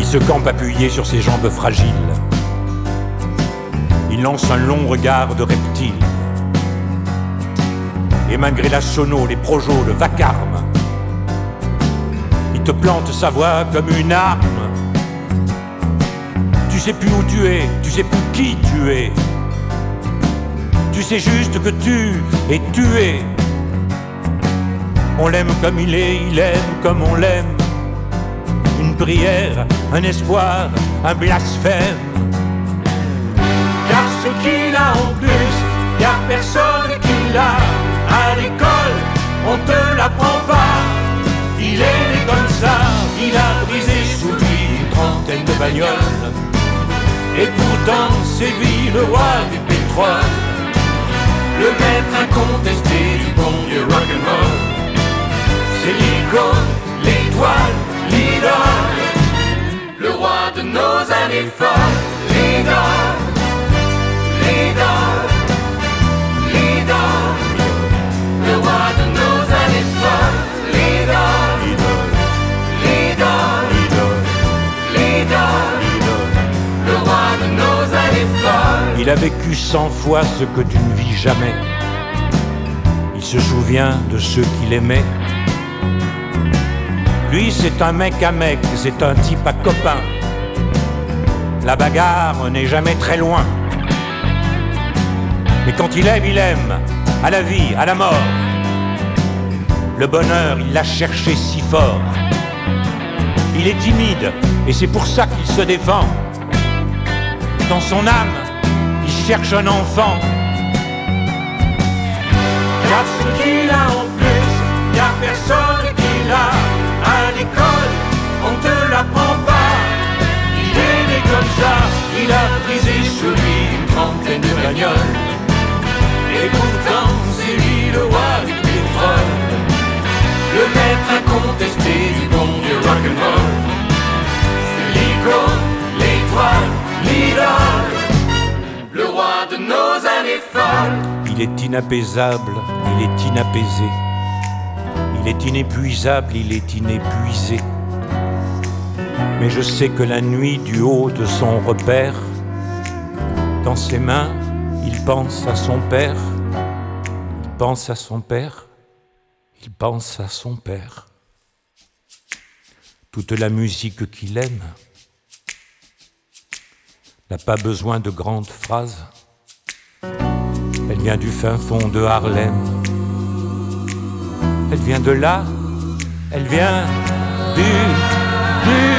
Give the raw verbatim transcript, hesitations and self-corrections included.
se campe appuyé sur ses jambes fragiles. Il lance un long regard de reptile. Et malgré la sono, les projos, le vacarme, il te plante sa voix comme une arme. Tu sais plus où tu es, tu sais plus qui tu es. Tu sais juste que tu es tué. On l'aime comme il est, il aime comme on l'aime. Une prière, un espoir, un blasphème. Car ce qu'il a en plus, y'a personne qui l'a. À l'école, on te l'apprend pas. Il est né comme ça, il a brisé sous lui une trentaine de bagnoles. Et pourtant c'est lui le roi du pétrole, le maître incontesté du bon vieux rock'n'roll. C'est l'icône, l'étoile, l'idole, le roi de nos années folles. L'idole, l'idole, l'idole, le roi de nos années folles. L'idole, l'idole, l'idole, le roi de nos années folles. Il a vécu cent fois ce que tu ne vis jamais. Il se souvient de ceux qu'il aimait. Lui c'est un mec à mec, c'est un type à copain. La bagarre n'est jamais très loin. Mais quand il aime, il aime, à la vie, à la mort. Le bonheur, il l'a cherché si fort. Il est timide, et c'est pour ça qu'il se défend. Dans son âme, il cherche un enfant. Car ce qu'il a en plus, y'a personne qui l'a. À l'école, on te l'apprend pas. Il est né comme ça, il a brisé sur lui une trentaine de bagnoles. Et pourtant, c'est lui le roi du pétrole, le maître incontesté du bon vieux rock'n'roll. C'est l'icône, l'étoile, l'idole, le roi de nos années folles. Il est inapaisable, il est inapaisé. Il est inépuisable, il est inépuisé. Mais je sais que la nuit, du haut de son repère, dans ses mains, il pense à son père. Il pense à son père. Il pense à son père. Toute la musique qu'il aime n'a pas besoin de grandes phrases. Elle vient du fin fond de Harlem. Elle vient de là, elle vient du, du